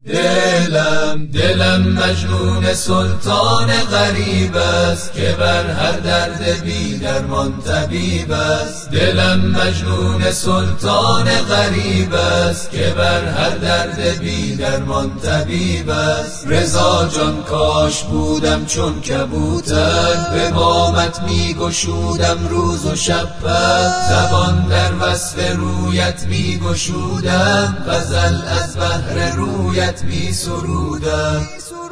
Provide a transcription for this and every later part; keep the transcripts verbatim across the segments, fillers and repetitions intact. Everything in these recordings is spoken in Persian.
دلم دلم مجنون سلطان غریب است که بر هر درد بی درمان طبیب است. دلم مجنون سلطان غریب است که بر هر درد بی درمان طبیب است. رضا جان کاش بودم چون کبوتر، به بامت می گشودم روز و شب پر، زبان در وصف رویت می گشودم، غزل از بحر رویت می سرودم.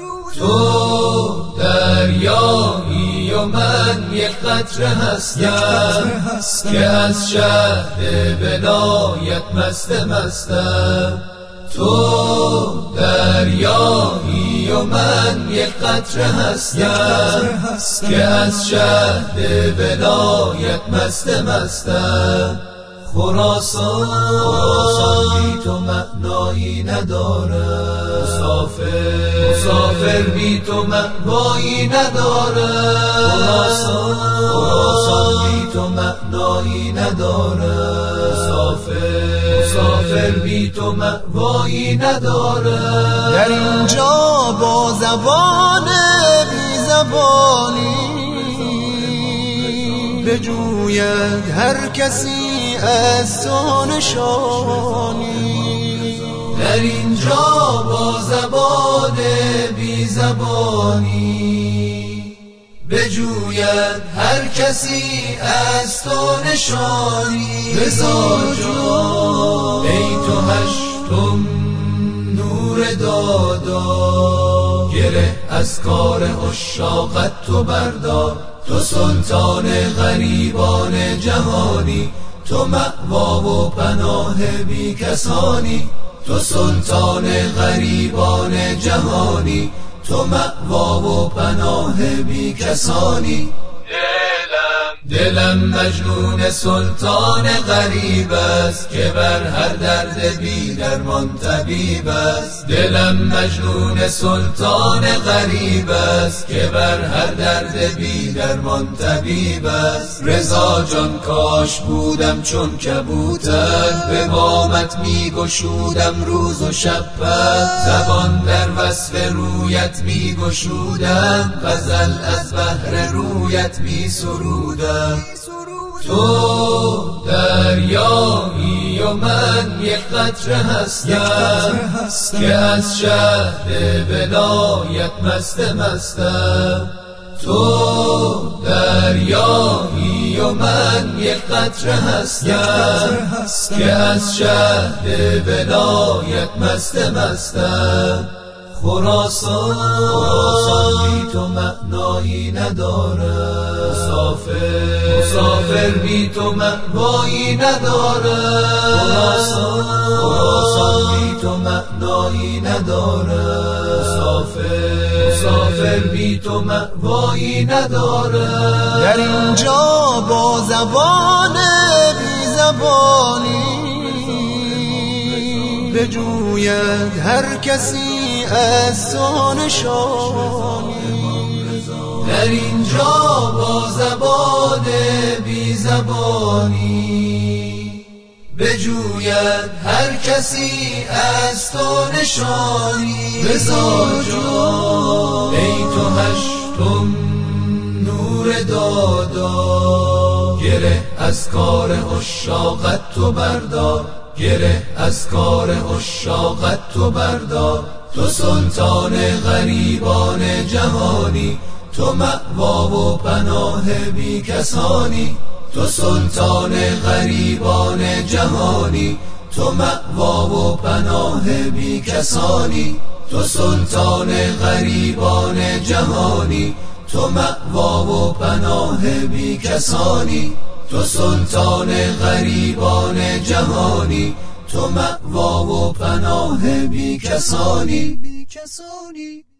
تو دریایی و من یک قطره هستم که از شهد ولایت مست مستم. تو دریایی و من یک قطره هستم که از شهد ولایت مست مستم. خراسان خراسان بی تو معنایی نداره، مسافر مسافر بی تو مأوایی نداره. خراسان خراسان بی تو معنایی نداره، مسافر مسافر بی تو مأوایی نداره. در اینجا با زبان بی زبانی بجوید هر کسی از تو نشانی. در اینجا با زبان بی زبانی بجوید هر کسی از تو نشانی. رضا جان ای تو هشتم نور دادا، گره از کار عشاقت تو بردار. تو سلطان غریبان جهانی، تو مأوا و پناه بی کسانی. تو سلطان غریبان جهانی، تو مأوا و پناه بی کسانی. دلم مجنون سلطان غریب است که بر هر درد بی درمان طبیب است. دلم مجنون سلطان غریب است که بر هر درد بی درمان طبیب است. رضا جان کاش بودم چون کبوتر، به بامت می گشودم روز و شب پر، زبان در وصف رویت می گشودم، غزل از بحر رویت می سرودم. تو دریایی و من یک قطره هستم که از شهد ولایت مست مستم. تو دریایی و من یک قطره هستم که از شهد ولایت مست مستم. خراسان خراسان بی تو معنایی نداره، مسافر مسافر بی تو مأوایی نداره. خراسان خراسان بی تو معنایی نداره، مسافر مسافر بی تو مأوایی نداره. در اینجا با زبان بی زبانی بجوید هر کسی از تو نشانی. در اینجا با زبان بی زبانی بجوید هر کسی از تو نشانی. رضا جان ای تو هشتم نور دادا، گره از کار عشاقت تو بردار، گره از کار عشاقت تو بردار. تو سلطان غریبان جهانی، تو مأوا و پناه بی کسانی. تو سلطان غریبان جهانی، تو مأوا و پناه بی کسانی. تو سلطان غریبان جهانی، تو مأوا و پناه بی کسانی. تو سلطان غریبان جهانی، تو مأوا و پناه بی کسانی.